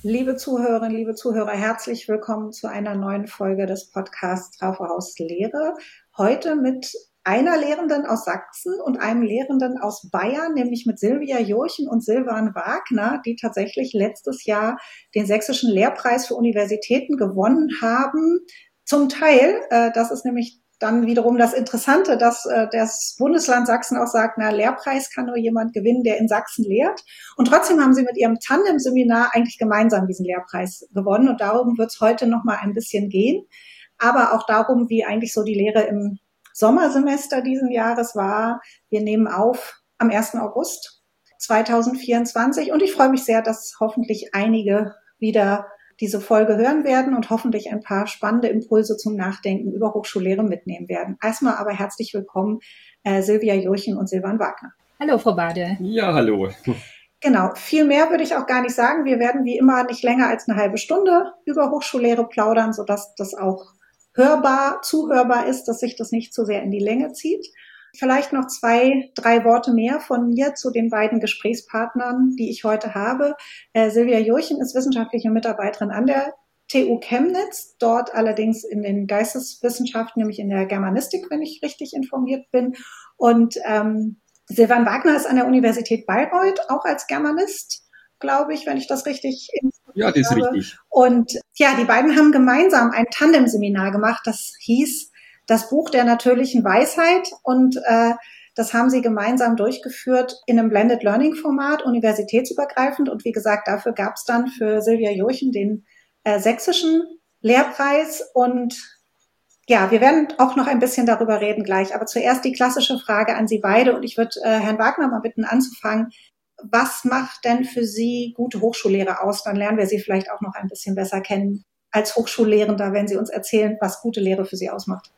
Liebe Zuhörerinnen, liebe Zuhörer, herzlich willkommen zu einer neuen Folge des Podcasts Trauferhaus Lehre. Heute mit einer Lehrenden aus Sachsen und einem Lehrenden aus Bayern, nämlich mit Silvia Jurchen und Silvan Wagner, die tatsächlich letztes Jahr den Sächsischen Lehrpreis für Universitäten gewonnen haben. Zum Teil, das ist nämlich dann wiederum das Interessante, dass das Bundesland Sachsen auch sagt, Lehrpreis kann nur jemand gewinnen, der in Sachsen lehrt. Und trotzdem haben sie mit ihrem Tandem-Seminar eigentlich gemeinsam diesen Lehrpreis gewonnen. Und darum wird es heute noch mal ein bisschen gehen. Aber auch darum, wie eigentlich so die Lehre im Sommersemester diesen Jahres war. Wir nehmen auf am 1. August 2024. Und ich freue mich sehr, dass hoffentlich einige wieder diese Folge hören werden und hoffentlich ein paar spannende Impulse zum Nachdenken über Hochschullehre mitnehmen werden. Erstmal aber herzlich willkommen, Silvia Jurchen und Silvan Wagner. Hallo, Frau Bade. Ja, hallo. Genau, viel mehr würde ich auch gar nicht sagen. Wir werden wie immer nicht länger als eine halbe Stunde über Hochschullehre plaudern, sodass das auch zuhörbar ist, dass sich das nicht zu sehr in die Länge zieht. Vielleicht noch 2, 3 Worte mehr von mir zu den beiden Gesprächspartnern, die ich heute habe. Silvia Jurchen ist wissenschaftliche Mitarbeiterin an der TU Chemnitz, dort allerdings in den Geisteswissenschaften, nämlich in der Germanistik, wenn ich richtig informiert bin. Und Silvan Wagner ist an der Universität Bayreuth, auch als Germanist, glaube ich, wenn ich das richtig Ja, das ist richtig. Und ja, die beiden haben gemeinsam ein Tandem-Seminar gemacht, das hieß Das Buch der natürlichen Weisheit, und das haben sie gemeinsam durchgeführt in einem Blended Learning Format, universitätsübergreifend. Und wie gesagt, dafür gab es dann für Silvia Jurchen den sächsischen Lehrpreis. Und ja, wir werden auch noch ein bisschen darüber reden gleich. Aber zuerst die klassische Frage an Sie beide. Und ich würde Herrn Wagner mal bitten anzufangen. Was macht denn für Sie gute Hochschullehre aus? Dann lernen wir Sie vielleicht auch noch ein bisschen besser kennen als Hochschullehrender, wenn Sie uns erzählen, was gute Lehre für Sie ausmacht.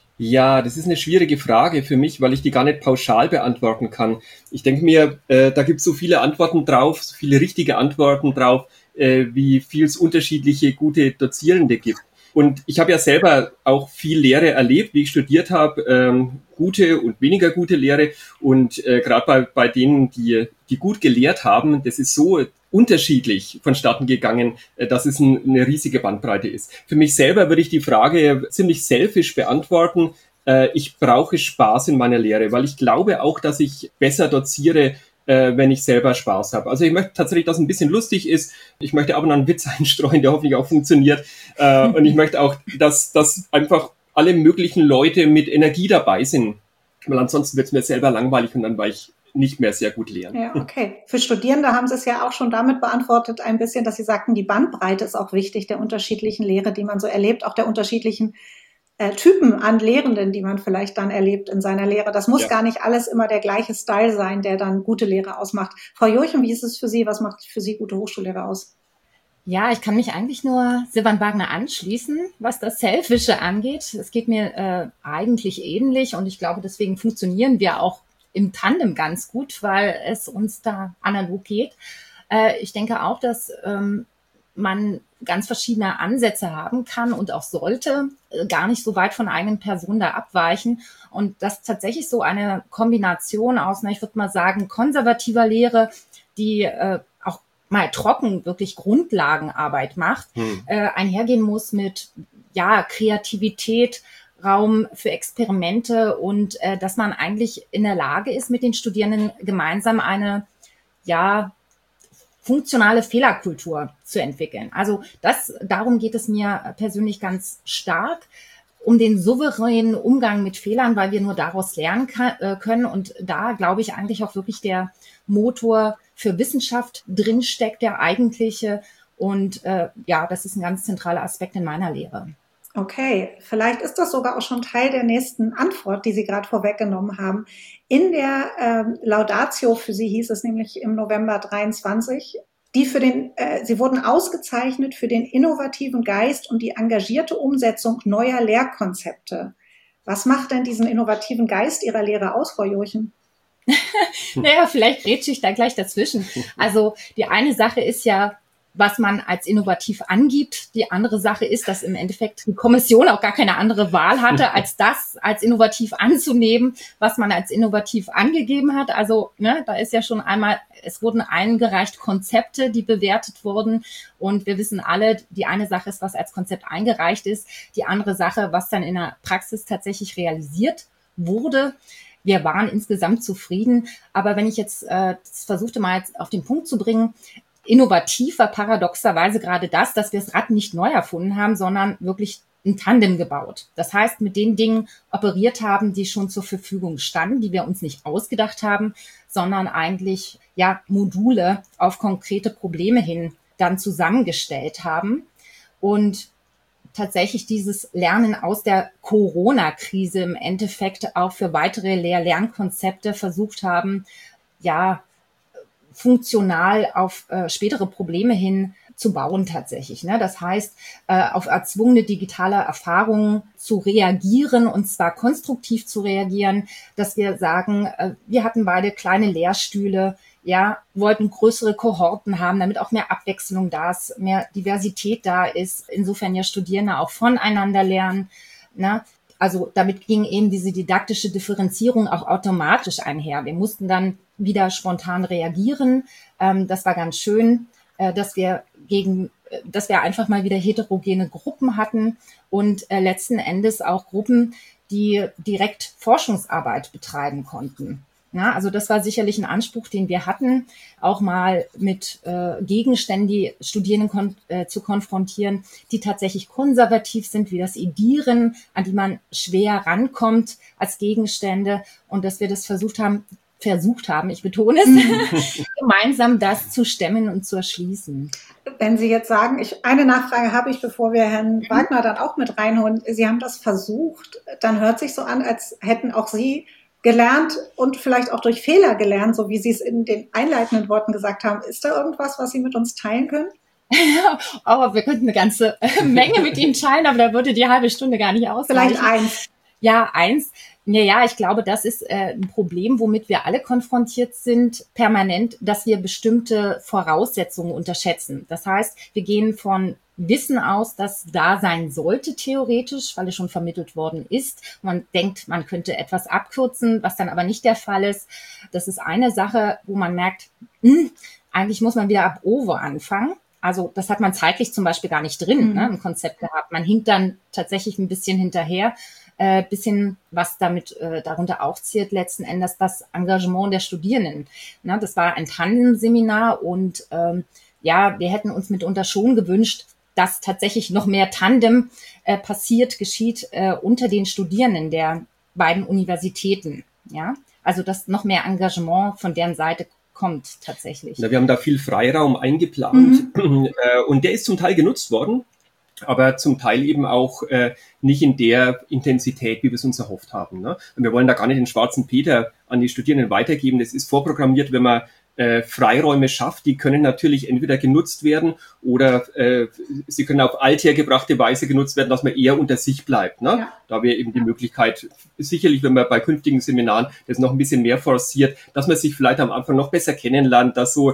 Ja, das ist eine schwierige Frage für mich, weil ich die gar nicht pauschal beantworten kann. Ich denke mir, da gibt es so viele Antworten drauf, so viele richtige Antworten drauf, wie viel es unterschiedliche gute Dozierende gibt. Und ich habe ja selber auch viel Lehre erlebt, wie ich studiert habe, gute und weniger gute Lehre. Und gerade bei denen, die gut gelehrt haben, das ist so unterschiedlich vonstatten gegangen, dass es eine riesige Bandbreite ist. Für mich selber würde ich die Frage ziemlich selfish beantworten. Ich brauche Spaß in meiner Lehre, weil ich glaube auch, dass ich besser doziere, wenn ich selber Spaß habe. Also ich möchte tatsächlich, dass es ein bisschen lustig ist. Ich möchte aber noch einen Witz einstreuen, der hoffentlich auch funktioniert. Und ich möchte auch, dass einfach alle möglichen Leute mit Energie dabei sind. Weil ansonsten wird es mir selber langweilig und dann war ich nicht mehr sehr gut lehren. Ja, okay. Für Studierende haben Sie es ja auch schon damit beantwortet ein bisschen, dass Sie sagten, die Bandbreite ist auch wichtig der unterschiedlichen Lehre, die man so erlebt, auch der unterschiedlichen Typen an Lehrenden, die man vielleicht dann erlebt in seiner Lehre. Das muss gar nicht alles immer der gleiche Style sein, der dann gute Lehre ausmacht. Frau Jurchen, wie ist es für Sie? Was macht für Sie gute Hochschullehre aus? Ja, ich kann mich eigentlich nur Silvan Wagner anschließen, was das Selfische angeht. Es geht mir eigentlich ähnlich und ich glaube, deswegen funktionieren wir auch im Tandem ganz gut, weil es uns da analog geht. Ich denke auch, dass man ganz verschiedene Ansätze haben kann und auch sollte, gar nicht so weit von eigenen Personen da abweichen. Und das tatsächlich so eine Kombination aus, ich würde mal sagen, konservativer Lehre, die auch mal trocken wirklich Grundlagenarbeit macht, einhergehen muss mit Kreativität, Raum für Experimente und dass man eigentlich in der Lage ist, mit den Studierenden gemeinsam eine funktionale Fehlerkultur zu entwickeln. Also darum geht es mir persönlich ganz stark, um den souveränen Umgang mit Fehlern, weil wir nur daraus lernen können. Und da glaube ich eigentlich auch wirklich der Motor für Wissenschaft drinsteckt, der eigentliche. Und das ist ein ganz zentraler Aspekt in meiner Lehre. Okay, vielleicht ist das sogar auch schon Teil der nächsten Antwort, die Sie gerade vorweggenommen haben. In der Laudatio für Sie hieß es nämlich im November 23, Sie wurden ausgezeichnet für den innovativen Geist und die engagierte Umsetzung neuer Lehrkonzepte. Was macht denn diesen innovativen Geist Ihrer Lehre aus, Frau Jurchen? Naja, vielleicht grätsche ich da gleich dazwischen. Also die eine Sache ist ja, was man als innovativ angibt. Die andere Sache ist, dass im Endeffekt die Kommission auch gar keine andere Wahl hatte, als das als innovativ anzunehmen, was man als innovativ angegeben hat. Also da ist ja schon einmal, es wurden eingereicht Konzepte, die bewertet wurden. Und wir wissen alle, die eine Sache ist, was als Konzept eingereicht ist. Die andere Sache, was dann in der Praxis tatsächlich realisiert wurde. Wir waren insgesamt zufrieden. Aber wenn ich jetzt das versuchte mal jetzt auf den Punkt zu bringen, innovativ war paradoxerweise gerade das, dass wir das Rad nicht neu erfunden haben, sondern wirklich ein Tandem gebaut. Das heißt, mit den Dingen operiert haben, die schon zur Verfügung standen, die wir uns nicht ausgedacht haben, sondern eigentlich Module auf konkrete Probleme hin dann zusammengestellt haben und tatsächlich dieses Lernen aus der Corona-Krise im Endeffekt auch für weitere Lehr-Lernkonzepte versucht haben, funktional auf spätere Probleme hin zu bauen tatsächlich. Das heißt, auf erzwungene digitale Erfahrungen zu reagieren und zwar konstruktiv zu reagieren, dass wir sagen, wir hatten beide kleine Lehrstühle, wollten größere Kohorten haben, damit auch mehr Abwechslung da ist, mehr Diversität da ist, insofern Studierende auch voneinander lernen. Also damit ging eben diese didaktische Differenzierung auch automatisch einher. Wir mussten dann wieder spontan reagieren. Das war ganz schön, dass wir einfach mal wieder heterogene Gruppen hatten und letzten Endes auch Gruppen, die direkt Forschungsarbeit betreiben konnten. Also das war sicherlich ein Anspruch, den wir hatten, auch mal mit Gegenständen die Studierenden zu konfrontieren, die tatsächlich konservativ sind, wie das Edieren, an die man schwer rankommt als Gegenstände und dass wir das versucht haben, ich betone es, gemeinsam das zu stemmen und zu erschließen. Wenn Sie jetzt sagen, eine Nachfrage habe ich, bevor wir Herrn Wagner dann auch mit reinholen. Sie haben das versucht, dann hört sich so an, als hätten auch Sie gelernt und vielleicht auch durch Fehler gelernt, so wie Sie es in den einleitenden Worten gesagt haben. Ist da irgendwas, was Sie mit uns teilen können? Aber wir könnten eine ganze Menge mit Ihnen teilen, aber da würde die halbe Stunde gar nicht ausreichen. Vielleicht eins. Ja, eins. Ja, ich glaube, das ist ein Problem, womit wir alle konfrontiert sind, permanent, dass wir bestimmte Voraussetzungen unterschätzen. Das heißt, wir gehen von Wissen aus, das da sein sollte, theoretisch, weil es schon vermittelt worden ist. Man denkt, man könnte etwas abkürzen, was dann aber nicht der Fall ist. Das ist eine Sache, wo man merkt, eigentlich muss man wieder ab Ovo anfangen. Also das hat man zeitlich zum Beispiel gar nicht drin, im Konzept gehabt. Man hinkt dann tatsächlich ein bisschen hinterher. Bisschen, was damit darunter auch zählt, letzten Endes das Engagement der Studierenden. Das war ein Tandem-Seminar und wir hätten uns mitunter schon gewünscht, dass tatsächlich noch mehr Tandem geschieht unter den Studierenden der beiden Universitäten. Also dass noch mehr Engagement von deren Seite kommt tatsächlich. Ja, wir haben da viel Freiraum eingeplant und der ist zum Teil genutzt worden, aber zum Teil eben auch nicht in der Intensität, wie wir es uns erhofft haben. Und wir wollen da gar nicht den schwarzen Peter an die Studierenden weitergeben. Das ist vorprogrammiert, wenn man Freiräume schafft. Die können natürlich entweder genutzt werden oder sie können auf althergebrachte Weise genutzt werden, dass man eher unter sich bleibt. Ja. Da wäre eben die Möglichkeit, sicherlich, wenn man bei künftigen Seminaren das noch ein bisschen mehr forciert, dass man sich vielleicht am Anfang noch besser kennenlernt, dass so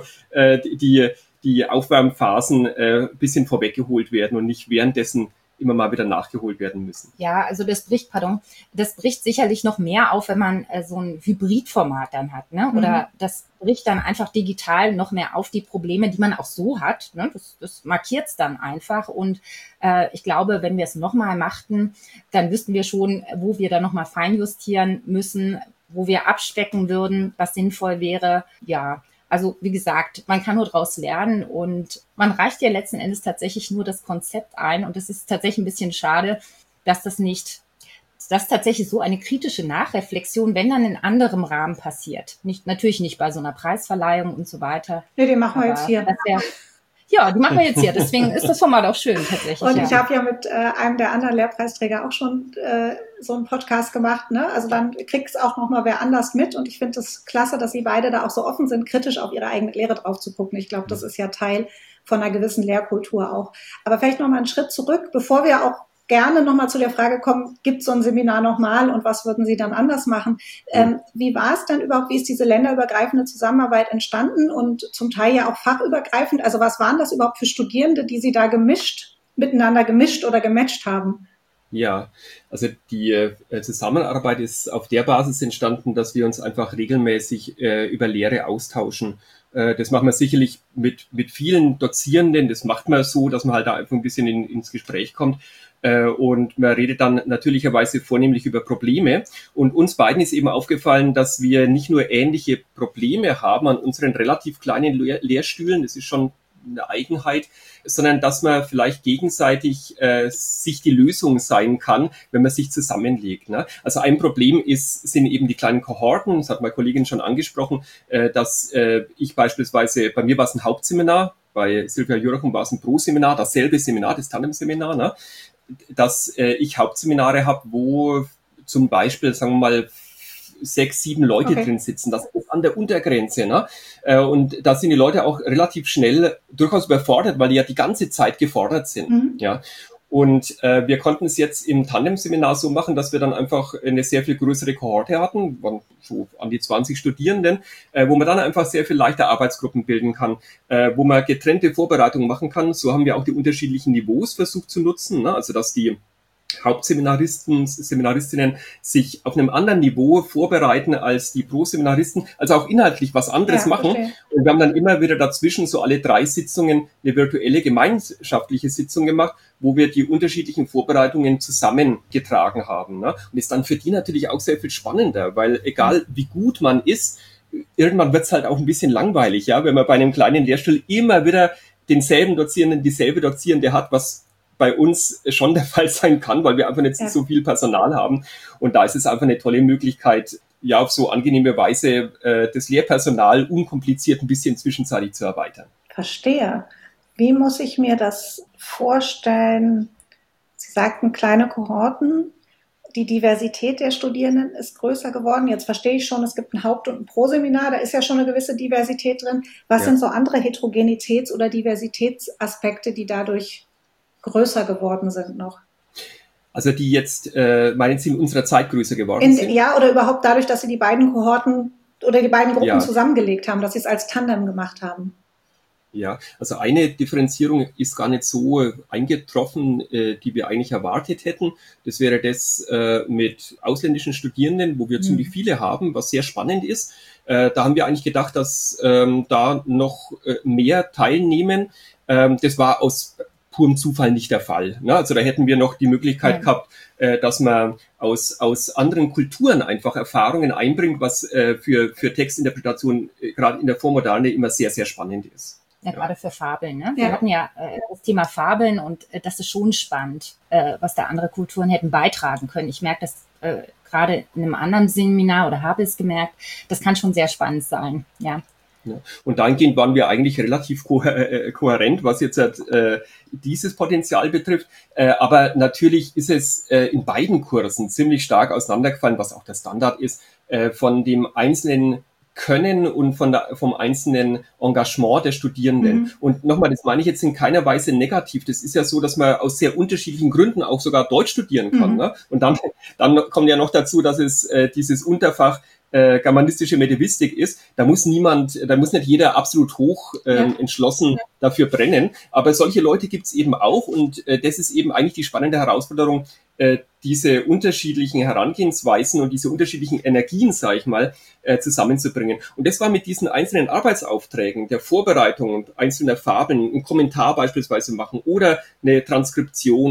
die Aufwärmphasen ein bisschen vorweggeholt werden und nicht währenddessen immer mal wieder nachgeholt werden müssen. Ja, also das bricht sicherlich noch mehr auf, wenn man so ein Hybridformat dann hat, Oder das bricht dann einfach digital noch mehr auf die Probleme, die man auch so hat, Das markiert es dann einfach und ich glaube, wenn wir es nochmal machten, dann wüssten wir schon, wo wir dann nochmal feinjustieren müssen, wo wir abspecken würden, was sinnvoll wäre, Also wie gesagt, man kann nur daraus lernen und man reicht ja letzten Endes tatsächlich nur das Konzept ein und es ist tatsächlich ein bisschen schade, dass das tatsächlich so eine kritische Nachreflexion, wenn dann in anderem Rahmen passiert. Natürlich nicht bei so einer Preisverleihung und so weiter. Nee, den machen wir jetzt hier. Die machen wir jetzt hier. Deswegen ist das Format auch schön tatsächlich. Und ich habe ja mit einem der anderen Lehrpreisträger auch schon so einen Podcast gemacht. Also dann kriegt es auch nochmal wer anders mit. Und ich finde es klasse, dass Sie beide da auch so offen sind, kritisch auf Ihre eigene Lehre drauf zu gucken. Ich glaube, das ist ja Teil von einer gewissen Lehrkultur auch. Aber vielleicht nochmal einen Schritt zurück, bevor wir auch gerne nochmal zu der Frage kommen, gibt es so ein Seminar nochmal und was würden Sie dann anders machen? Wie war es dann überhaupt, wie ist diese länderübergreifende Zusammenarbeit entstanden und zum Teil ja auch fachübergreifend? Also was waren das überhaupt für Studierende, die Sie da miteinander gemischt oder gematcht haben? Ja, also die Zusammenarbeit ist auf der Basis entstanden, dass wir uns einfach regelmäßig über Lehre austauschen. Das machen wir sicherlich mit vielen Dozierenden. Das macht man so, dass man halt da einfach ein bisschen ins Gespräch kommt. Und man redet dann natürlicherweise vornehmlich über Probleme. Und uns beiden ist eben aufgefallen, dass wir nicht nur ähnliche Probleme haben an unseren relativ kleinen Lehrstühlen, das ist schon eine Eigenheit, sondern dass man vielleicht gegenseitig sich die Lösung sein kann, wenn man sich zusammenlegt. Ne? Also ein Problem sind eben die kleinen Kohorten, das hat meine Kollegin schon angesprochen, dass ich beispielsweise, bei mir war es ein Hauptseminar, bei Silvia Jurachum war es ein Pro-Seminar, dasselbe Seminar, das Tandem-Seminar, ne? Dass ich Hauptseminare habe, wo zum Beispiel, sagen wir mal, 6, 7 Leute drin sitzen. Das ist an der Untergrenze. Ne? Und da sind die Leute auch relativ schnell durchaus überfordert, weil die ja die ganze Zeit gefordert sind. Mhm. Ja. Und wir konnten es jetzt im Tandem-Seminar so machen, dass wir dann einfach eine sehr viel größere Kohorte hatten, waren so an die 20 Studierenden, wo man dann einfach sehr viel leichter Arbeitsgruppen bilden kann, wo man getrennte Vorbereitungen machen kann. So haben wir auch die unterschiedlichen Niveaus versucht zu nutzen, ne? Also dass die Seminaristinnen sich auf einem anderen Niveau vorbereiten als die Pro-Seminaristen, also auch inhaltlich was anderes machen. Verstehe. Und wir haben dann immer wieder dazwischen so alle 3 Sitzungen eine virtuelle gemeinschaftliche Sitzung gemacht, wo wir die unterschiedlichen Vorbereitungen zusammengetragen haben. Ne? Und ist dann für die natürlich auch sehr viel spannender, weil egal wie gut man ist, irgendwann wird es halt auch ein bisschen langweilig, ja, wenn man bei einem kleinen Lehrstuhl immer wieder denselben Dozierenden, dieselbe Dozierende hat, was bei uns schon der Fall sein kann, weil wir einfach nicht so viel Personal haben. Und da ist es einfach eine tolle Möglichkeit, ja, auf so angenehme Weise das Lehrpersonal unkompliziert ein bisschen zwischenzeitlich zu erweitern. Verstehe. Wie muss ich mir das vorstellen? Sie sagten kleine Kohorten. Die Diversität der Studierenden ist größer geworden. Jetzt verstehe ich schon, es gibt ein Haupt- und ein Pro-Seminar, da ist ja schon eine gewisse Diversität drin. Was sind so andere Heterogenitäts- oder Diversitätsaspekte, die dadurch größer geworden sind noch? Also die jetzt, meinen Sie, in unserer Zeit größer geworden sind? Ja, oder überhaupt dadurch, dass Sie die beiden Kohorten oder die beiden Gruppen zusammengelegt haben, dass Sie es als Tandem gemacht haben. Ja, also eine Differenzierung ist gar nicht so eingetroffen, die wir eigentlich erwartet hätten. Das wäre das mit ausländischen Studierenden, wo wir ziemlich viele haben, was sehr spannend ist. Da haben wir eigentlich gedacht, dass da noch mehr teilnehmen. Das war aus purem Zufall nicht der Fall. Ne? Also da hätten wir noch die Möglichkeit gehabt, dass man aus anderen Kulturen einfach Erfahrungen einbringt, was für Textinterpretation gerade in der Vormoderne immer sehr, sehr spannend ist. Ja, gerade für Fabeln. Ne? Wir hatten ja das Thema Fabeln und das ist schon spannend, was da andere Kulturen hätten beitragen können. Ich merke das gerade in einem anderen Seminar oder habe es gemerkt, das kann schon sehr spannend sein. Ja. Ja. Und dahingehend waren wir eigentlich relativ kohärent, was jetzt dieses Potenzial betrifft. Aber natürlich ist es in beiden Kursen ziemlich stark auseinandergefallen, was auch der Standard ist, von dem einzelnen Können und vom einzelnen Engagement der Studierenden. Mhm. Und nochmal, das meine ich jetzt in keiner Weise negativ. Das ist ja so, dass man aus sehr unterschiedlichen Gründen auch sogar Deutsch studieren kann. Mhm. Ne? Und dann kommt ja noch dazu, dass es dieses Unterfach germanistische Medievistik ist, da muss nicht jeder absolut hoch entschlossen dafür brennen, aber solche Leute gibt's eben auch und das ist eben eigentlich die spannende Herausforderung, diese unterschiedlichen Herangehensweisen und diese unterschiedlichen Energien, sage ich mal, zusammenzubringen. Und das war mit diesen einzelnen Arbeitsaufträgen, der Vorbereitung und einzelner Fabeln, einen Kommentar beispielsweise machen oder eine Transkription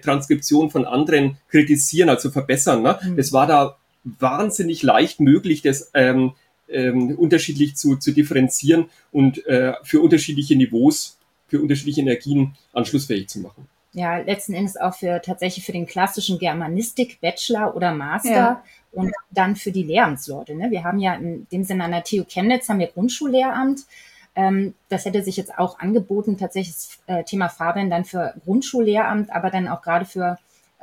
von anderen kritisieren, also verbessern. Ne? Mhm. Das war da wahnsinnig leicht möglich, das unterschiedlich zu differenzieren und für unterschiedliche Niveaus, für unterschiedliche Energien anschlussfähig zu machen. Ja, letzten Endes auch tatsächlich für den klassischen Germanistik, Bachelor oder Master und dann für die Lehramtsleute. Ne? Wir haben ja in dem Sinne an der TU Chemnitz haben wir Grundschullehramt. Das hätte sich jetzt auch angeboten, tatsächlich das Thema Fabeln dann für Grundschullehramt, aber dann auch gerade für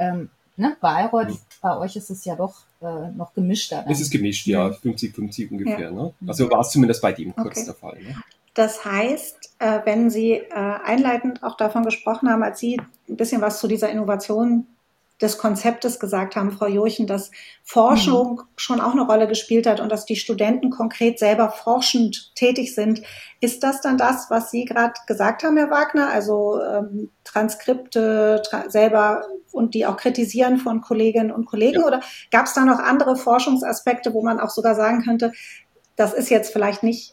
Bayreuth, bei euch ist es ja doch noch gemischter. Es ist gemischt, ja, 50-50 ungefähr. Ja. Ne? Also war es zumindest bei dem Kurs der Fall. Ne? Das heißt, wenn Sie einleitend auch davon gesprochen haben, als Sie ein bisschen was zu dieser Innovation des Konzeptes gesagt haben, Frau Jurchen, dass Forschung schon auch eine Rolle gespielt hat und dass die Studenten konkret selber forschend tätig sind. Ist das dann das, was Sie gerade gesagt haben, Herr Wagner? Also Transkripte selber und die auch kritisieren von Kolleginnen und Kollegen? Ja. Oder gab es da noch andere Forschungsaspekte, wo man auch sogar sagen könnte, das ist jetzt vielleicht nicht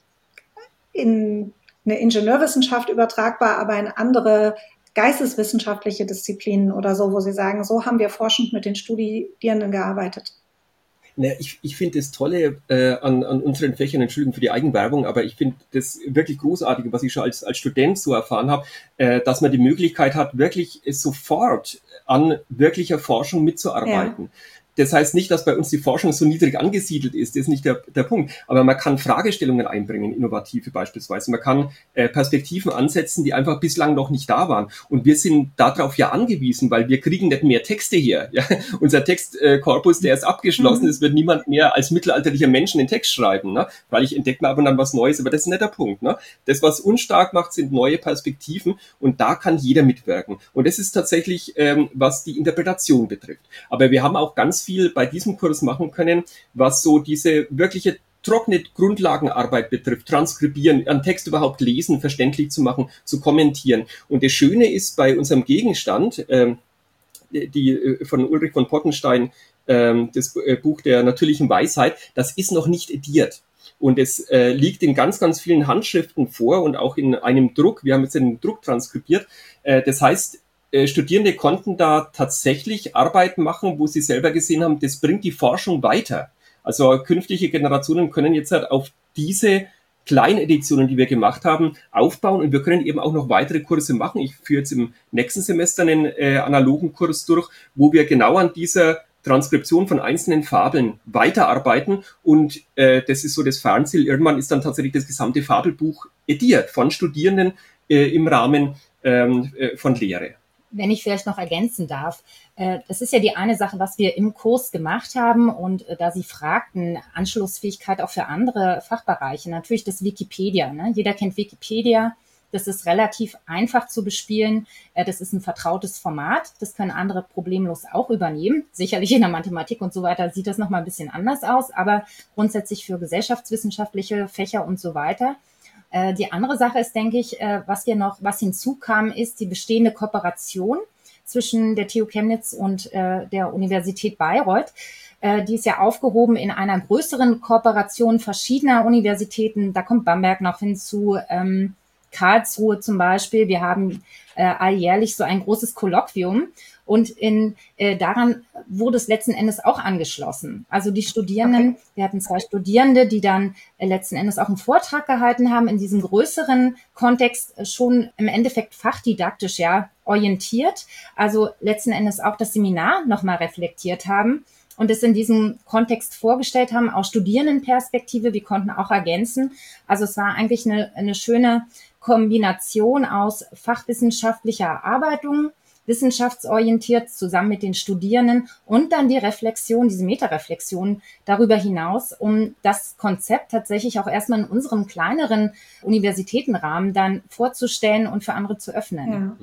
in eine Ingenieurwissenschaft übertragbar, aber in andere geisteswissenschaftliche Disziplinen oder so, wo Sie sagen, so haben wir forschend mit den Studierenden gearbeitet? Ja, ich finde das Tolle an unseren Fächern, Entschuldigung für die Eigenwerbung, aber ich finde das wirklich Großartige, was ich schon als Student so erfahren habe, dass man die Möglichkeit hat, wirklich sofort an wirklicher Forschung mitzuarbeiten. Ja. Das heißt nicht, dass bei uns die Forschung so niedrig angesiedelt ist, das ist nicht der Punkt. Aber man kann Fragestellungen einbringen, innovative beispielsweise. Man kann Perspektiven ansetzen, die einfach bislang noch nicht da waren. Und wir sind darauf ja angewiesen, weil wir kriegen nicht mehr Texte her. Ja? Unser Textkorpus, der ist abgeschlossen. Es wird niemand mehr als mittelalterlicher Mensch einen Text schreiben. Ne? Weil ich entdecke mal ab und an was Neues, aber das ist nicht der Punkt. Ne? Das, was uns stark macht, sind neue Perspektiven. Und da kann jeder mitwirken. Und das ist tatsächlich, was die Interpretation betrifft. Aber wir haben auch ganz viel bei diesem Kurs machen können, was so diese wirkliche trockene Grundlagenarbeit betrifft, transkribieren, einen Text überhaupt lesen, verständlich zu machen, zu kommentieren. Und das Schöne ist bei unserem Gegenstand, die von Ulrich von Pottenstein, das Buch der natürlichen Weisheit, das ist noch nicht ediert. Und es liegt in ganz, ganz vielen Handschriften vor und auch in einem Druck. Wir haben jetzt einen Druck transkribiert. Das heißt, Studierende konnten da tatsächlich Arbeit machen, wo sie selber gesehen haben, das bringt die Forschung weiter. Also künftige Generationen können jetzt halt auf diese Kleineditionen, die wir gemacht haben, aufbauen und wir können eben auch noch weitere Kurse machen. Ich führe jetzt im nächsten Semester einen analogen Kurs durch, wo wir genau an dieser Transkription von einzelnen Fabeln weiterarbeiten und das ist so das Fernziel. Irgendwann ist dann tatsächlich das gesamte Fabelbuch ediert von Studierenden im Rahmen von Lehre. Wenn ich vielleicht noch ergänzen darf, das ist ja die eine Sache, was wir im Kurs gemacht haben und da Sie fragten, Anschlussfähigkeit auch für andere Fachbereiche, natürlich das Wikipedia. Ne? Jeder kennt Wikipedia, das ist relativ einfach zu bespielen, das ist ein vertrautes Format, das können andere problemlos auch übernehmen. Sicherlich in der Mathematik und so weiter sieht das nochmal ein bisschen anders aus, aber grundsätzlich für gesellschaftswissenschaftliche Fächer und so weiter. Die andere Sache ist, denke ich, was hinzukam, ist die bestehende Kooperation zwischen der TU Chemnitz und der Universität Bayreuth. Die ist ja aufgehoben in einer größeren Kooperation verschiedener Universitäten. Da kommt Bamberg noch hinzu, Karlsruhe zum Beispiel. Wir haben alljährlich so ein großes Kolloquium. Und daran wurde es letzten Endes auch angeschlossen. Also die Studierenden, okay. Wir hatten 2 Studierende, die dann letzten Endes auch einen Vortrag gehalten haben, in diesem größeren Kontext schon im Endeffekt fachdidaktisch ja orientiert. Also letzten Endes auch das Seminar nochmal reflektiert haben und es in diesem Kontext vorgestellt haben, aus Studierendenperspektive. Wir konnten auch ergänzen. Also es war eigentlich eine schöne Kombination aus fachwissenschaftlicher Erarbeitung, wissenschaftsorientiert zusammen mit den Studierenden und dann die Reflexion, diese Metareflexion darüber hinaus, um das Konzept tatsächlich auch erstmal in unserem kleineren Universitätenrahmen dann vorzustellen und für andere zu öffnen. Ja.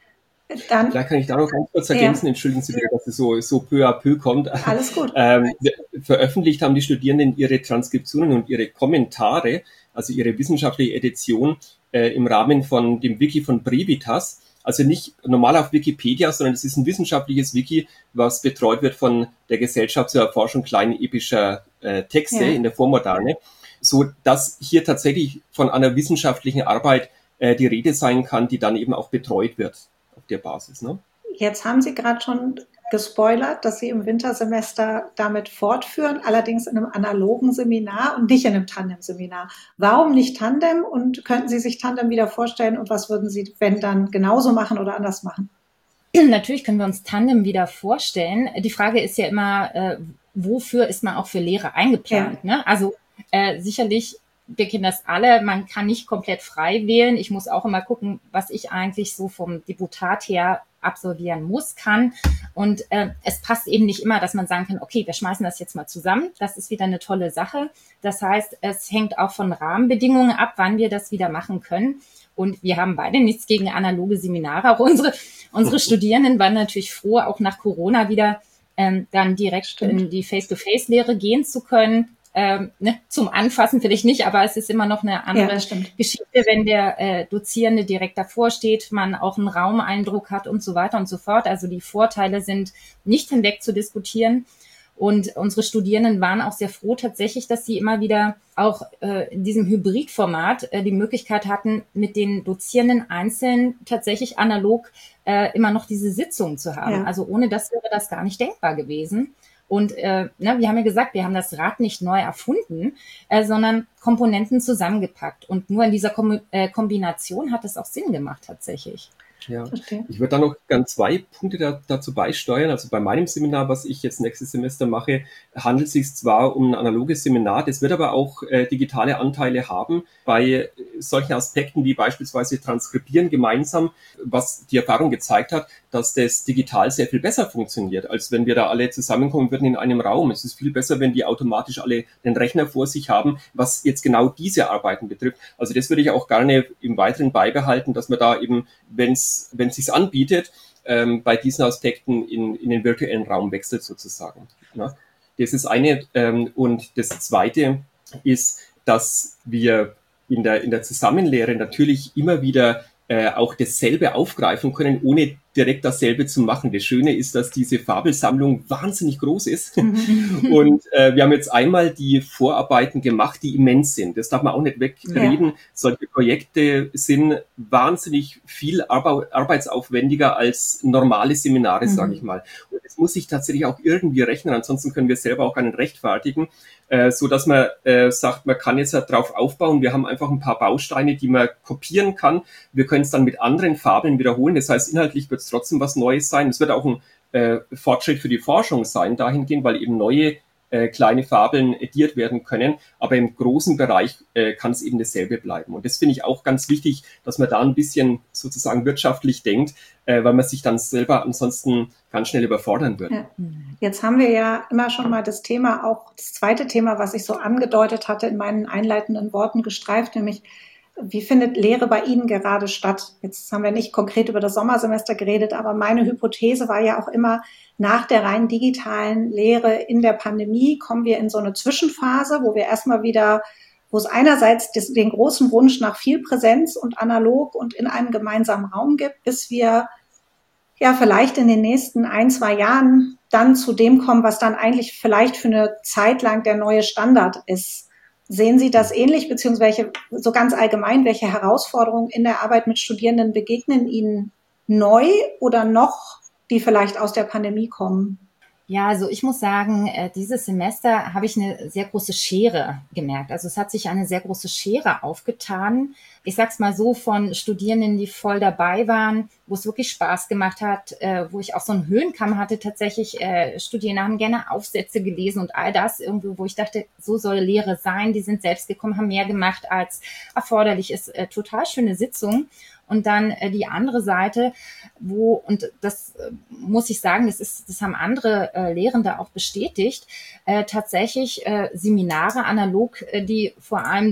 Dann, vielleicht kann ich da noch ganz kurz ergänzen, entschuldigen Sie bitte, dass es so peu à peu kommt. Alles gut. Veröffentlicht haben die Studierenden ihre Transkriptionen und ihre Kommentare, also ihre wissenschaftliche Edition im Rahmen von dem Wiki von Brevitas. Also nicht normal auf Wikipedia, sondern es ist ein wissenschaftliches Wiki, was betreut wird von der Gesellschaft zur Erforschung kleiner epischer Texte in der Vormoderne, so dass hier tatsächlich von einer wissenschaftlichen Arbeit die Rede sein kann, die dann eben auch betreut wird auf der Basis. Ne? Jetzt haben Sie gerade schon gespoilert, dass Sie im Wintersemester damit fortführen, allerdings in einem analogen Seminar und nicht in einem Tandem-Seminar. Warum nicht Tandem und könnten Sie sich Tandem wieder vorstellen und was würden Sie, wenn dann, genauso machen oder anders machen? Natürlich können wir uns Tandem wieder vorstellen. Die Frage ist ja immer, wofür ist man auch für Lehre eingeplant? Ja. Ne? Also sicherlich, wir kennen das alle, man kann nicht komplett frei wählen. Ich muss auch immer gucken, was ich eigentlich so vom Deputat her absolvieren muss, kann. Und es passt eben nicht immer, dass man sagen kann, okay, wir schmeißen das jetzt mal zusammen. Das ist wieder eine tolle Sache. Das heißt, es hängt auch von Rahmenbedingungen ab, wann wir das wieder machen können. Und wir haben beide nichts gegen analoge Seminare. Auch unsere Studierenden waren natürlich froh, auch nach Corona wieder dann direkt in die Face-to-Face-Lehre gehen zu können. Zum Anfassen vielleicht nicht, aber es ist immer noch eine andere Geschichte, wenn der Dozierende direkt davor steht, man auch einen Raumeindruck hat und so weiter und so fort. Also die Vorteile sind nicht hinweg zu diskutieren. Und unsere Studierenden waren auch sehr froh tatsächlich, dass sie immer wieder auch in diesem Hybridformat die Möglichkeit hatten, mit den Dozierenden einzeln tatsächlich analog immer noch diese Sitzungen zu haben. Ja. Also ohne das wäre das gar nicht denkbar gewesen. Und wir haben ja gesagt, wir haben das Rad nicht neu erfunden, sondern Komponenten zusammengepackt. Und nur in dieser Kombination hat es auch Sinn gemacht tatsächlich. Ja, ich würde da noch gern 2 Punkte dazu beisteuern. Also bei meinem Seminar, was ich jetzt nächstes Semester mache, handelt es sich zwar um ein analoges Seminar, das wird aber auch digitale Anteile haben bei solchen Aspekten wie beispielsweise Transkribieren gemeinsam, was die Erfahrung gezeigt hat, dass das digital sehr viel besser funktioniert, als wenn wir da alle zusammenkommen würden in einem Raum. Es ist viel besser, wenn die automatisch alle den Rechner vor sich haben, was jetzt genau diese Arbeiten betrifft. Also das würde ich auch gerne im Weiteren beibehalten, dass man da eben, wenn es sich anbietet, bei diesen Aspekten in den virtuellen Raum wechselt sozusagen. Ja, das ist eine. Und das Zweite ist, dass wir in der Zusammenlehre natürlich immer wieder auch dasselbe aufgreifen können, ohne direkt dasselbe zu machen. Das Schöne ist, dass diese Fabelsammlung wahnsinnig groß ist. Und wir haben jetzt einmal die Vorarbeiten gemacht, die immens sind. Das darf man auch nicht wegreden. Ja. Solche Projekte sind wahnsinnig viel arbeitsaufwendiger als normale Seminare, sage ich mal. Und das muss sich tatsächlich auch irgendwie rechnen, ansonsten können wir selber auch gar nicht rechtfertigen, so dass man sagt, man kann jetzt halt drauf aufbauen. Wir haben einfach ein paar Bausteine, die man kopieren kann. Wir können es dann mit anderen Fabeln wiederholen. Das heißt, inhaltlich wird es trotzdem was Neues sein. Es wird auch ein Fortschritt für die Forschung sein, dahingehend, weil eben neue kleine Fabeln ediert werden können. Aber im großen Bereich kann es eben dasselbe bleiben. Und das finde ich auch ganz wichtig, dass man da ein bisschen sozusagen wirtschaftlich denkt, weil man sich dann selber ansonsten ganz schnell überfordern würde. Ja. Jetzt haben wir ja immer schon mal das Thema, auch das zweite Thema, was ich so angedeutet hatte in meinen einleitenden Worten gestreift, nämlich wie findet Lehre bei Ihnen gerade statt? Jetzt haben wir nicht konkret über das Sommersemester geredet, aber meine Hypothese war ja auch immer, nach der rein digitalen Lehre in der Pandemie kommen wir in so eine Zwischenphase, wo wir erstmal wieder, wo es einerseits den großen Wunsch nach viel Präsenz und analog und in einem gemeinsamen Raum gibt, bis wir ja vielleicht in den nächsten 1-2 Jahren dann zu dem kommen, was dann eigentlich vielleicht für eine Zeit lang der neue Standard ist. Sehen Sie das ähnlich, beziehungsweise so ganz allgemein, welche Herausforderungen in der Arbeit mit Studierenden begegnen Ihnen neu oder noch, die vielleicht aus der Pandemie kommen? Ja, also ich muss sagen, dieses Semester habe ich eine sehr große Schere gemerkt. Also es hat sich eine sehr große Schere aufgetan. Ich sag's mal so, von Studierenden, die voll dabei waren, wo es wirklich Spaß gemacht hat, wo ich auch so einen Höhenkamm hatte tatsächlich. Studierende haben gerne Aufsätze gelesen und all das irgendwo, wo ich dachte, so soll Lehre sein. Die sind selbst gekommen, haben mehr gemacht als erforderlich ist. Total schöne Sitzung. Und dann die andere Seite, und das muss ich sagen, das haben andere Lehrende auch bestätigt, tatsächlich Seminare analog, die vor allem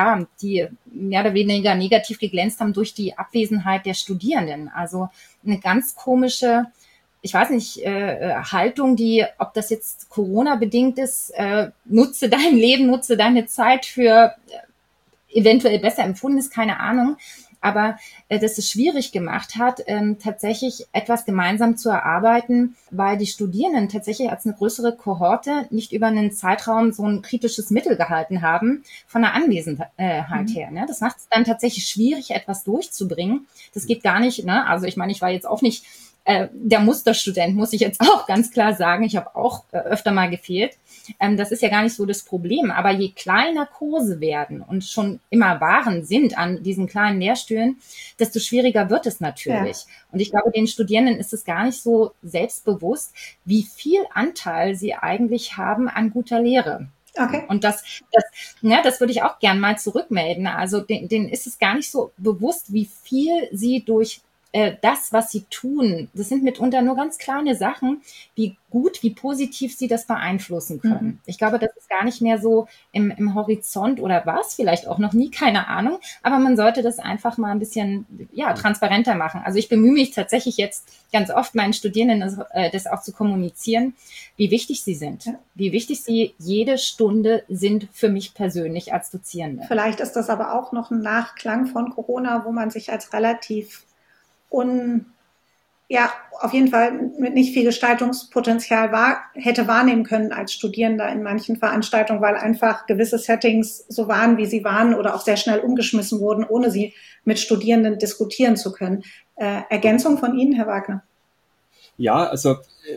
die mehr oder weniger negativ geglänzt haben durch die Abwesenheit der Studierenden. Also eine ganz komische, ich weiß nicht, Haltung, ob das jetzt Corona-bedingt ist, nutze dein Leben, nutze deine Zeit für eventuell besser empfundenes, keine Ahnung. Aber dass es schwierig gemacht hat, tatsächlich etwas gemeinsam zu erarbeiten, weil die Studierenden tatsächlich als eine größere Kohorte nicht über einen Zeitraum so ein kritisches Mittel gehalten haben von der Anwesenheit her. Ne? Das macht es dann tatsächlich schwierig, etwas durchzubringen. Das geht gar nicht. Ne? Also ich meine, ich war jetzt auch nicht der Musterstudent, muss ich jetzt auch ganz klar sagen. Ich habe auch öfter mal gefehlt. Das ist ja gar nicht so das Problem. Aber je kleiner Kurse werden und schon immer sind an diesen kleinen Lehrstühlen, desto schwieriger wird es natürlich. Ja. Und ich glaube, den Studierenden ist es gar nicht so selbstbewusst, wie viel Anteil sie eigentlich haben an guter Lehre. Okay. Und das würde ich auch gern mal zurückmelden. Also denen ist es gar nicht so bewusst, wie viel sie durch das, was sie tun, das sind mitunter nur ganz kleine Sachen, wie gut, wie positiv sie das beeinflussen können. Ich glaube, das ist gar nicht mehr so im Horizont oder was, vielleicht auch noch nie, keine Ahnung, aber man sollte das einfach mal ein bisschen transparenter machen. Also ich bemühe mich tatsächlich jetzt ganz oft, meinen Studierenden das auch zu kommunizieren, wie wichtig sie sind, wie wichtig sie jede Stunde sind für mich persönlich als Dozierende. Vielleicht ist das aber auch noch ein Nachklang von Corona, wo man sich als relativ auf jeden Fall mit nicht viel Gestaltungspotenzial hätte wahrnehmen können als Studierender in manchen Veranstaltungen, weil einfach gewisse Settings so waren, wie sie waren oder auch sehr schnell umgeschmissen wurden, ohne sie mit Studierenden diskutieren zu können. Ergänzung von Ihnen, Herr Wagner? Ja, also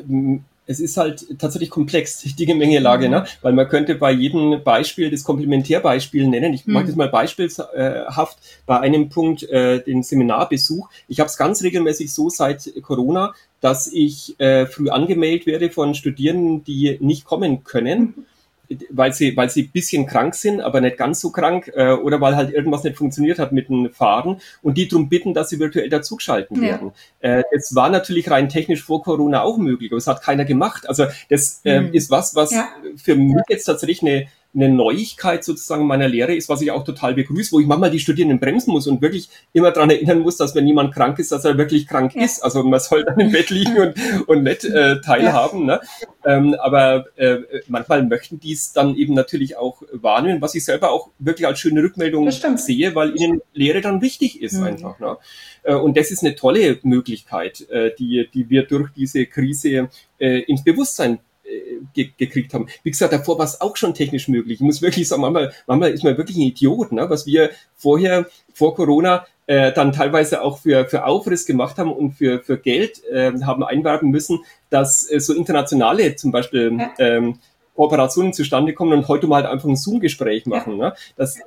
es ist halt tatsächlich komplex, die Gemengelage, ne? Weil man könnte bei jedem Beispiel das Komplementärbeispiel nennen. Ich mache das mal beispielhaft bei einem Punkt, den Seminarbesuch. Ich habe es ganz regelmäßig so seit Corona, dass ich früh angemeldet werde von Studierenden, die nicht kommen können, weil sie ein bisschen krank sind, aber nicht ganz so krank, oder weil halt irgendwas nicht funktioniert hat mit dem Fahren und die darum bitten, dass sie virtuell dazugeschalten werden. Das war natürlich rein technisch vor Corona auch möglich, aber es hat keiner gemacht. Also das ist was für mich jetzt tatsächlich eine Neuigkeit sozusagen meiner Lehre ist, was ich auch total begrüße, wo ich manchmal die Studierenden bremsen muss und wirklich immer daran erinnern muss, dass wenn jemand krank ist, dass er wirklich krank ist. Also man soll dann im Bett liegen und nicht teilhaben. Ne? Aber manchmal möchten die es dann eben natürlich auch wahrnehmen, was ich selber auch wirklich als schöne Rückmeldung sehe, weil ihnen Lehre dann wichtig ist einfach. Ne? Und das ist eine tolle Möglichkeit, die wir durch diese Krise ins Bewusstsein gekriegt haben. Wie gesagt, davor war es auch schon technisch möglich. Ich muss wirklich sagen, manchmal ist man wirklich ein Idiot, ne? Was wir vorher, vor Corona, dann teilweise auch für Aufriss gemacht haben und für Geld haben einwerben müssen, dass so internationale zum Beispiel Kooperationen zustande kommen und heute mal halt einfach ein Zoom-Gespräch machen. Ne?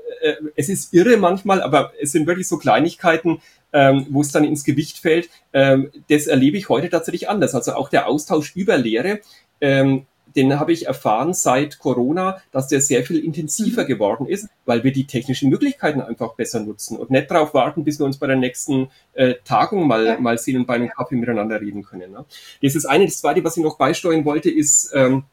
Es ist irre manchmal, aber es sind wirklich so Kleinigkeiten, wo es dann ins Gewicht fällt. Das erlebe ich heute tatsächlich anders. Also auch der Austausch über Lehre, den habe ich erfahren seit Corona, dass der sehr viel intensiver geworden ist, weil wir die technischen Möglichkeiten einfach besser nutzen und nicht darauf warten, bis wir uns bei der nächsten Tagung mal sehen und bei einem Kaffee miteinander reden können. Ne? Das ist das eine. Das zweite, was ich noch beisteuern wollte, ist,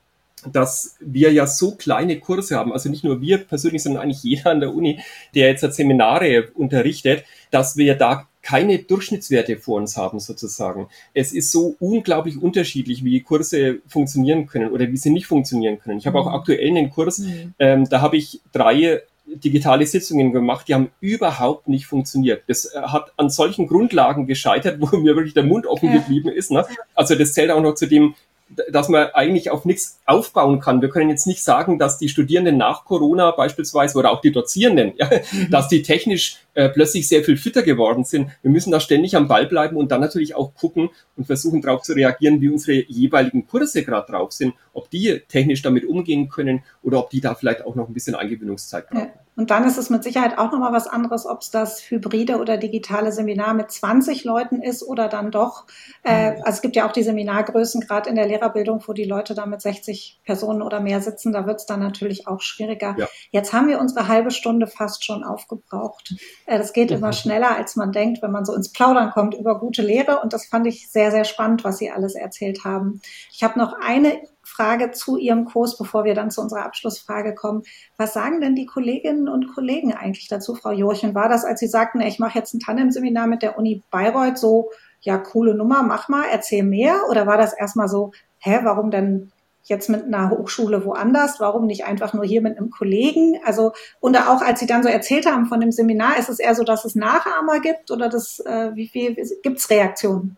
dass wir ja so kleine Kurse haben, also nicht nur wir persönlich, sondern eigentlich jeder an der Uni, der jetzt Seminare unterrichtet, dass wir da keine Durchschnittswerte vor uns haben sozusagen. Es ist so unglaublich unterschiedlich, wie Kurse funktionieren können oder wie sie nicht funktionieren können. Ich habe auch aktuell einen Kurs, da habe ich 3 digitale Sitzungen gemacht, die haben überhaupt nicht funktioniert. Das hat an solchen Grundlagen gescheitert, wo mir wirklich der Mund offen geblieben ist. Ne? Also das zählt auch noch zu dem, dass man eigentlich auf nichts aufbauen kann. Wir können jetzt nicht sagen, dass die Studierenden nach Corona beispielsweise oder auch die Dozierenden, dass die technisch plötzlich sehr viel fitter geworden sind. Wir müssen da ständig am Ball bleiben und dann natürlich auch gucken und versuchen darauf zu reagieren, wie unsere jeweiligen Kurse gerade drauf sind, ob die technisch damit umgehen können oder ob die da vielleicht auch noch ein bisschen Eingewöhnungszeit brauchen. Und dann ist es mit Sicherheit auch nochmal was anderes, ob es das hybride oder digitale Seminar mit 20 Leuten ist oder dann doch, also es gibt ja auch die Seminargrößen, gerade in der Lehrerbildung, wo die Leute da mit 60 Personen oder mehr sitzen, da wird es dann natürlich auch schwieriger. Ja. Jetzt haben wir unsere halbe Stunde fast schon aufgebraucht. Das geht immer schneller, als man denkt, wenn man so ins Plaudern kommt über gute Lehre und das fand ich sehr, sehr spannend, was Sie alles erzählt haben. Ich habe noch eine Frage zu Ihrem Kurs, bevor wir dann zu unserer Abschlussfrage kommen. Was sagen denn die Kolleginnen und Kollegen eigentlich dazu, Frau Jurchen? War das, als Sie sagten, ich mache jetzt ein Tandem-Seminar mit der Uni Bayreuth, so, ja, coole Nummer, mach mal, erzähl mehr? Oder war das erstmal so, warum denn jetzt mit einer Hochschule woanders? Warum nicht einfach nur hier mit einem Kollegen? Also, und auch als Sie dann so erzählt haben von dem Seminar, ist es eher so, dass es Nachahmer gibt oder wie viel gibt's Reaktionen?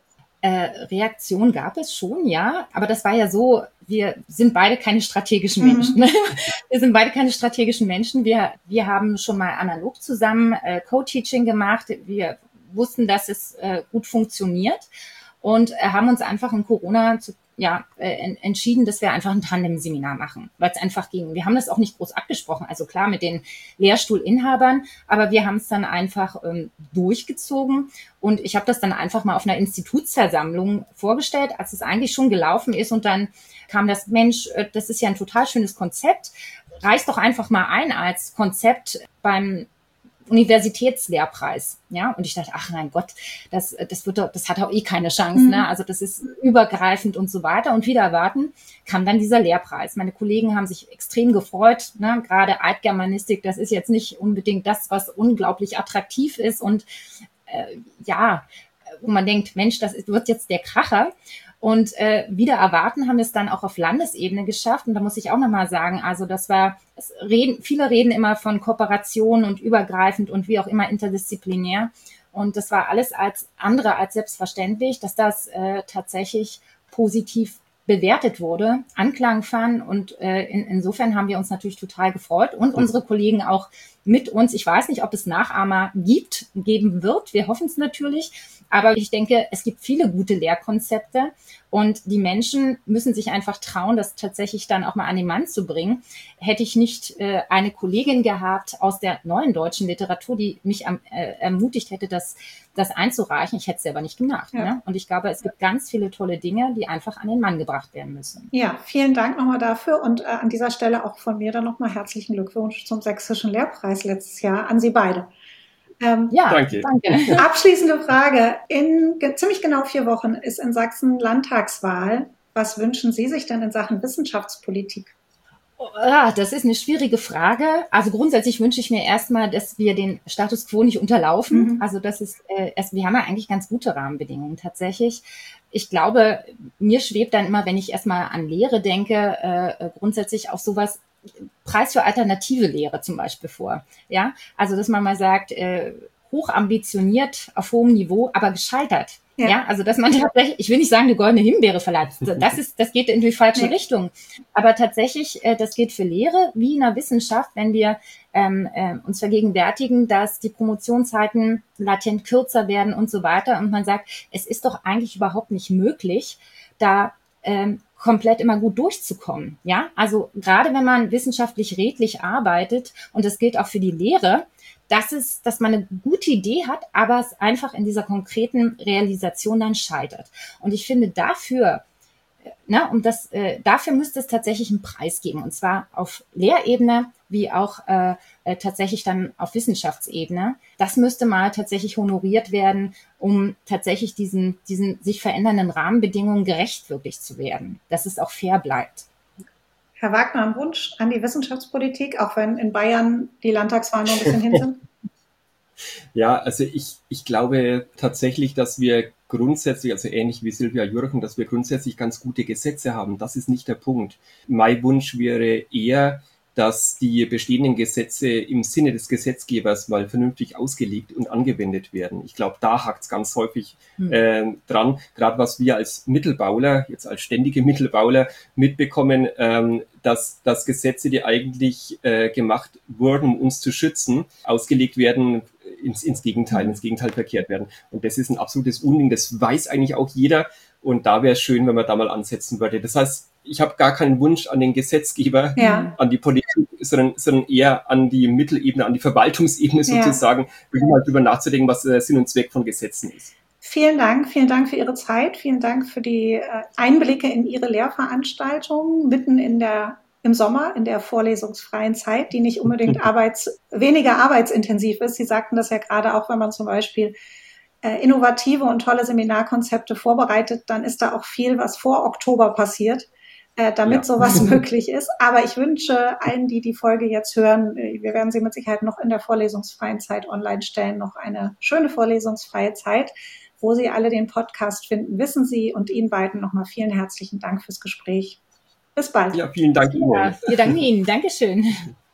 Reaktion gab es schon, ja, aber das war ja so, wir sind beide keine strategischen Menschen. Wir sind beide keine strategischen Menschen. Wir haben schon mal analog zusammen Co-Teaching gemacht. Wir wussten, dass es gut funktioniert und haben uns einfach in Corona entschieden, dass wir einfach ein Tandem-Seminar machen, weil es einfach ging. Wir haben das auch nicht groß abgesprochen, also klar mit den Lehrstuhlinhabern, aber wir haben es dann einfach durchgezogen und ich habe das dann einfach mal auf einer Institutsversammlung vorgestellt, als es eigentlich schon gelaufen ist und dann kam das, Mensch, das ist ja ein total schönes Konzept, reiß doch einfach mal ein als Konzept beim Universitätslehrpreis. Ja, und ich dachte, ach mein Gott, das hat auch eh keine Chance, ne? Also das ist übergreifend und so weiter. Und wieder erwarten kam dann dieser Lehrpreis. Meine Kollegen haben sich extrem gefreut, ne? Gerade Altgermanistik, das ist jetzt nicht unbedingt das, was unglaublich attraktiv ist und wo man denkt, Mensch, wird jetzt der Kracher. Und wieder erwarten haben wir es dann auch auf Landesebene geschafft. Und da muss ich auch nochmal sagen, also viele reden immer von Kooperation und übergreifend und wie auch immer interdisziplinär. Und das war alles als selbstverständlich, dass das tatsächlich positiv bewertet wurde, Anklang fand. Und insofern haben wir uns natürlich total gefreut und unsere Kollegen auch mit uns. Ich weiß nicht, ob es Nachahmer geben wird. Wir hoffen es natürlich. Aber ich denke, es gibt viele gute Lehrkonzepte und die Menschen müssen sich einfach trauen, das tatsächlich dann auch mal an den Mann zu bringen. Hätte ich nicht eine Kollegin gehabt aus der neuen deutschen Literatur, die mich ermutigt hätte, das einzureichen, ich hätte es selber nicht gemacht. Ja. Ne? Und ich glaube, es gibt ganz viele tolle Dinge, die einfach an den Mann gebracht werden müssen. Ja, vielen Dank nochmal dafür und an dieser Stelle auch von mir dann nochmal herzlichen Glückwunsch zum Sächsischen Lehrpreis letztes Jahr an Sie beide. Danke. Abschließende Frage. In ziemlich genau 4 Wochen ist in Sachsen Landtagswahl. Was wünschen Sie sich denn in Sachen Wissenschaftspolitik? Das ist eine schwierige Frage. Also grundsätzlich wünsche ich mir erstmal, dass wir den Status quo nicht unterlaufen. Also das ist, wir haben ja eigentlich ganz gute Rahmenbedingungen tatsächlich. Ich glaube, mir schwebt dann immer, wenn ich erstmal an Lehre denke, grundsätzlich auch sowas, Preis für alternative Lehre zum Beispiel vor. Ja, also dass man mal sagt, hoch ambitioniert auf hohem Niveau, aber gescheitert. Ja, also dass man tatsächlich, ich will nicht sagen, eine goldene Himbeere verleiht. Das geht in die falsche Richtung. Aber tatsächlich, das geht für Lehre wie in der Wissenschaft, wenn wir uns vergegenwärtigen, dass die Promotionszeiten latent kürzer werden und so weiter. Und man sagt, es ist doch eigentlich überhaupt nicht möglich, da komplett immer gut durchzukommen. Ja, also gerade wenn man wissenschaftlich redlich arbeitet, und das gilt auch für die Lehre, dass man eine gute Idee hat, aber es einfach in dieser konkreten Realisation dann scheitert. Und ich finde dafür müsste es tatsächlich einen Preis geben, und zwar auf Lehrebene wie auch tatsächlich dann auf Wissenschaftsebene. Das müsste mal tatsächlich honoriert werden, um tatsächlich diesen sich verändernden Rahmenbedingungen gerecht wirklich zu werden, dass es auch fair bleibt. Herr Wagner, ein Wunsch an die Wissenschaftspolitik, auch wenn in Bayern die Landtagswahlen noch ein bisschen hin sind? Ja, also ich glaube tatsächlich, dass wir grundsätzlich, also ähnlich wie Silvia Jurchen, dass wir grundsätzlich ganz gute Gesetze haben. Das ist nicht der Punkt. Mein Wunsch wäre eher, dass die bestehenden Gesetze im Sinne des Gesetzgebers mal vernünftig ausgelegt und angewendet werden. Ich glaube, da hakt es ganz häufig dran. Gerade was wir als Mittelbauler, jetzt als ständige Mittelbauler mitbekommen, dass Gesetze, die eigentlich gemacht wurden, um uns zu schützen, ausgelegt werden, ins Gegenteil verkehrt werden. Und das ist ein absolutes Unding. Das weiß eigentlich auch jeder. Und da wäre es schön, wenn man da mal ansetzen würde. Das heißt, ich habe gar keinen Wunsch an den Gesetzgeber, an die Politik, sondern eher an die Mittelebene, an die Verwaltungsebene sozusagen, mal drüber nachzudenken, was der Sinn und Zweck von Gesetzen ist. Vielen Dank für Ihre Zeit, vielen Dank für die Einblicke in Ihre Lehrveranstaltung mitten im Sommer, in der vorlesungsfreien Zeit, die nicht unbedingt weniger arbeitsintensiv ist. Sie sagten das ja gerade auch, wenn man zum Beispiel innovative und tolle Seminarkonzepte vorbereitet, dann ist da auch viel, was vor Oktober passiert, damit sowas möglich ist. Aber ich wünsche allen, die die Folge jetzt hören, wir werden sie mit Sicherheit noch in der vorlesungsfreien Zeit online stellen, noch eine schöne vorlesungsfreie Zeit, wo Sie alle den Podcast finden, wissen Sie. Und Ihnen beiden nochmal vielen herzlichen Dank fürs Gespräch. Bis bald. Ja, vielen Dank Ihnen. Ja, wir danken Ihnen. Dankeschön.